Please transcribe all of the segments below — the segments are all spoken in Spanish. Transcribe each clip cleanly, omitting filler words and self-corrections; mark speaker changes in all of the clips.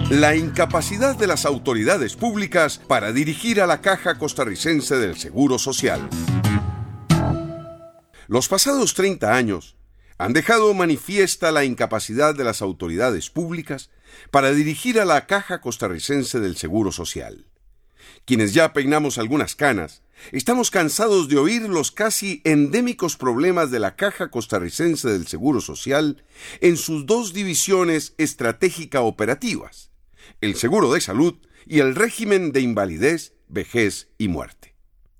Speaker 1: La incapacidad de las autoridades públicas para dirigir a la Caja Costarricense del Seguro Social. Los pasados 30 años han dejado manifiesta la incapacidad de las autoridades públicas para dirigir a la Caja Costarricense del Seguro Social. Quienes ya peinamos algunas canas, estamos cansados de oír los casi endémicos problemas de la Caja Costarricense del Seguro Social en sus dos divisiones estratégica operativas: el seguro de salud y el régimen de invalidez, vejez y muerte.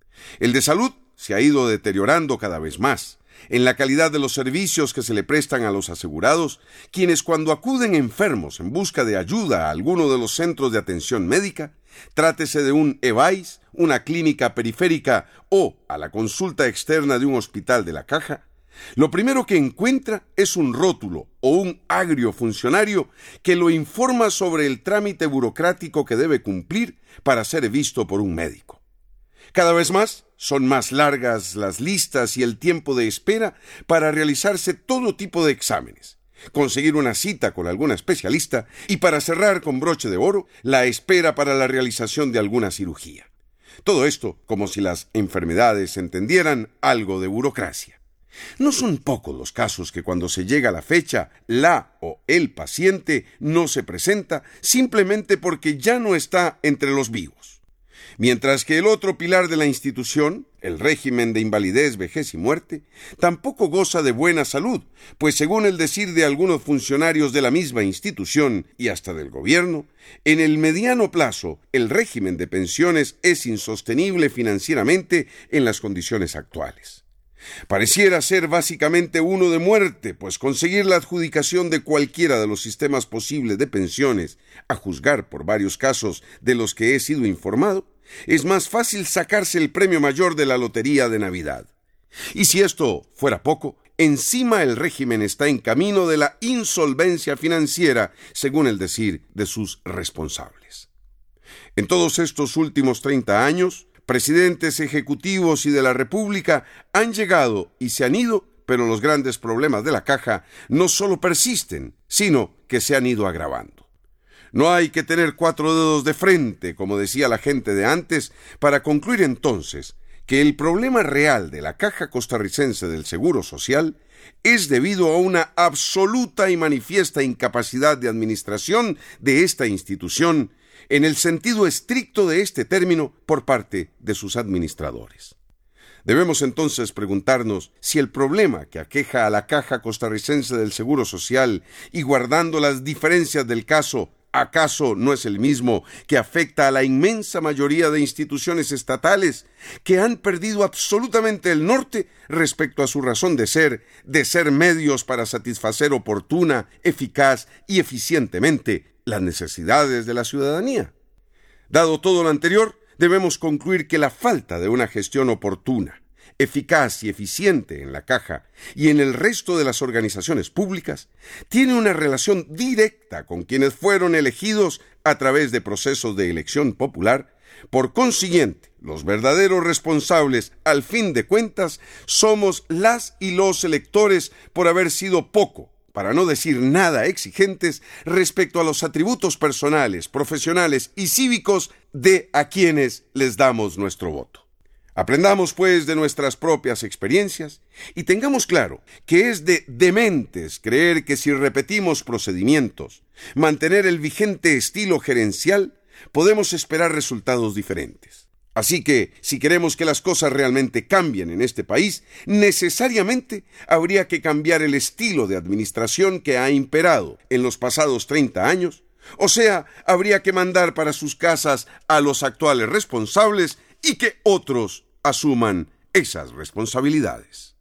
Speaker 1: El de salud se ha ido deteriorando cada vez más en la calidad de los servicios que se le prestan a los asegurados, quienes cuando acuden enfermos en busca de ayuda a alguno de los centros de atención médica, trátese de un EVAIS, una clínica periférica o a la consulta externa de un hospital de la Caja, lo primero que encuentra es un rótulo o un agrio funcionario que lo informa sobre el trámite burocrático que debe cumplir para ser visto por un médico. Cada vez más son más largas las listas y el tiempo de espera para realizarse todo tipo de exámenes, conseguir una cita con alguna especialista y, para cerrar con broche de oro, la espera para la realización de alguna cirugía. Todo esto como si las enfermedades entendieran algo de burocracia. No son pocos los casos que cuando se llega a la fecha, la o el paciente no se presenta simplemente porque ya no está entre los vivos. Mientras que el otro pilar de la institución, el régimen de invalidez, vejez y muerte, tampoco goza de buena salud, pues según el decir de algunos funcionarios de la misma institución y hasta del gobierno, en el mediano plazo el régimen de pensiones es insostenible financieramente en las condiciones actuales. Pareciera ser básicamente uno de muerte, pues conseguir la adjudicación de cualquiera de los sistemas posibles de pensiones, a juzgar por varios casos de los que he sido informado, es más fácil sacarse el premio mayor de la lotería de Navidad. Y si esto fuera poco, encima el régimen está en camino de la insolvencia financiera, según el decir de sus responsables. En todos estos últimos 30 años, presidentes ejecutivos y de la República han llegado y se han ido, pero los grandes problemas de la Caja no solo persisten, sino que se han ido agravando. No hay que tener 4 dedos de frente, como decía la gente de antes, para concluir entonces que el problema real de la Caja Costarricense del Seguro Social es debido a una absoluta y manifiesta incapacidad de administración de esta institución en el sentido estricto de este término por parte de sus administradores. Debemos entonces preguntarnos si el problema que aqueja a la Caja Costarricense del Seguro Social, y guardando las diferencias del caso, ¿acaso no es el mismo que afecta a la inmensa mayoría de instituciones estatales que han perdido absolutamente el norte respecto a su razón de ser medios para satisfacer oportuna, eficaz y eficientemente las necesidades de la ciudadanía? Dado todo lo anterior, debemos concluir que la falta de una gestión oportuna, eficaz y eficiente en la Caja y en el resto de las organizaciones públicas tiene una relación directa con quienes fueron elegidos a través de procesos de elección popular. Por consiguiente, los verdaderos responsables, al fin de cuentas, somos las y los electores por haber sido poco, para no decir nada, exigentes respecto a los atributos personales, profesionales y cívicos de a quienes les damos nuestro voto. Aprendamos, pues, de nuestras propias experiencias y tengamos claro que es de dementes creer que si repetimos procedimientos, mantener el vigente estilo gerencial, podemos esperar resultados diferentes. Así que, si queremos que las cosas realmente cambien en este país, necesariamente habría que cambiar el estilo de administración que ha imperado en los pasados 30 años, o sea, habría que mandar para sus casas a los actuales responsables y que otros asuman esas responsabilidades.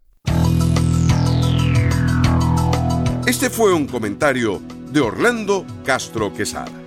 Speaker 1: Este fue un comentario de Orlando Castro Quesada.